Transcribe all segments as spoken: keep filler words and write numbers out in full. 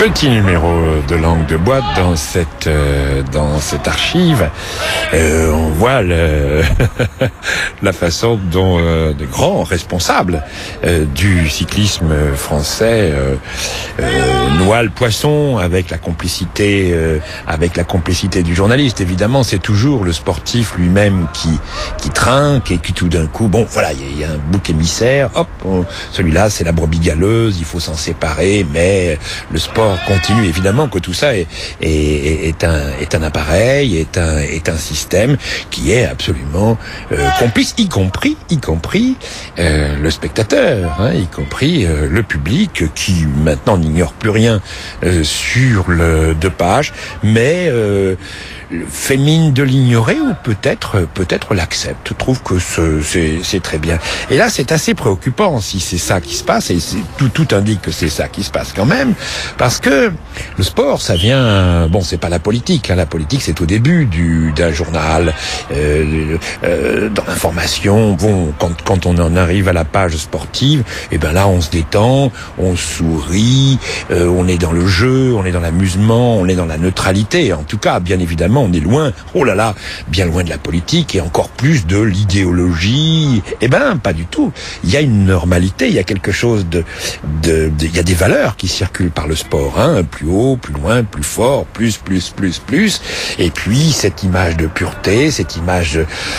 Petit numéro de langue de boîte dans cette euh, dans cette archive. Euh, on voit le la façon dont euh, de grands responsables euh, du cyclisme français euh, euh, noient le poisson avec la complicité euh, avec la complicité du journaliste. Évidemment, c'est toujours le sportif lui-même qui qui trinque et qui tout d'un coup, bon, voilà, il y, y a un bouc émissaire. Hop, on, celui-là, c'est la brebis galeuse. Il faut s'en séparer, mais le sport continue. Évidemment que tout ça est, est, est, un, est un appareil, est un, est un système qui est absolument euh, complice, y compris, y compris euh, le spectateur, hein, y compris euh, le public qui maintenant n'ignore plus rien euh, sur le dopage, mais euh, fait mine de l'ignorer ou peut-être peut-être l'accepte, trouve que ce, c'est, c'est très bien. Et là, c'est assez préoccupant si c'est ça qui se passe, et c'est, tout, tout indique que c'est ça qui se passe quand même, parce que le sport, ça vient, bon, c'est pas la politique, hein, la politique c'est au début du d'un journal, euh, euh, dans l'information, bon, quand, quand on en arrive à la page sportive, et ben là on se détend, on sourit, euh, on est dans le jeu, on est dans l'amusement, on est dans la neutralité, en tout cas, bien évidemment, on est loin, oh là là, bien loin de la politique et encore plus de l'idéologie. Eh ben, pas du tout. Il y a une normalité, il y a quelque chose de, de, de il y a des valeurs qui circulent par le sport, hein, plus haut, plus loin, plus fort, plus, plus, plus, plus. Et puis, cette image de pureté, cette image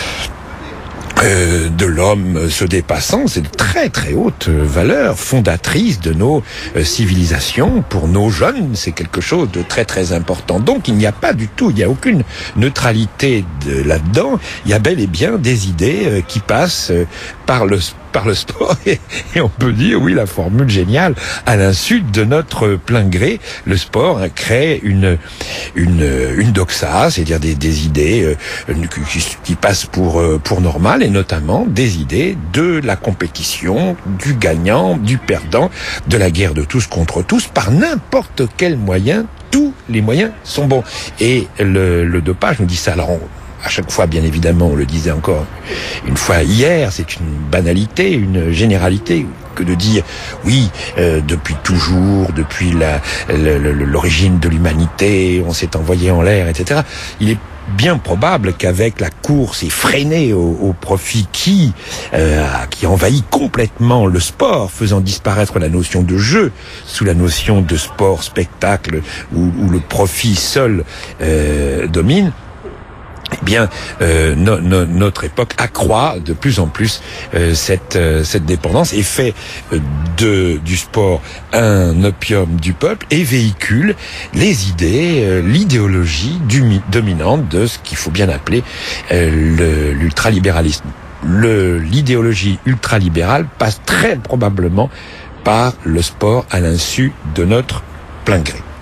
Euh, de l'homme se dépassant, c'est de très très haute valeur fondatrice de nos euh, civilisations. Pour nos jeunes, c'est quelque chose de très très important. Donc il n'y a pas du tout, il n'y a aucune neutralité de, là-dedans. Il y a bel et bien des idées euh, qui passent euh, par le par le sport et, et on peut dire, oui, la formule géniale, à l'insu de notre plein gré, le sport hein, crée une une une doxa, c'est-à-dire des, des idées euh, qui, qui passent pour euh, pour normales, et notamment des idées de la compétition, du gagnant, du perdant, de la guerre de tous contre tous, par n'importe quel moyen. Tous les moyens sont bons. Et le, le dopage nous dit ça. Alors on, à chaque fois, bien évidemment, on le disait encore une fois hier, c'est une banalité, une généralité que de dire, oui, euh, depuis toujours, depuis la, le, le, l'origine de l'humanité, on s'est envoyé en l'air, et cetera. Il est bien probable qu'avec la course effrénée au, au profit qui euh, qui envahit complètement le sport, faisant disparaître la notion de jeu sous la notion de sport spectacle où, où le profit seul euh, domine, eh bien, euh, no, no, notre époque accroît de plus en plus euh, cette euh, cette dépendance et fait euh, de du sport un opium du peuple et véhicule les idées, euh, l'idéologie du, dominante de ce qu'il faut bien appeler euh, le, l'ultralibéralisme. Le, l'idéologie ultralibérale passe très probablement par le sport à l'insu de notre plein gré.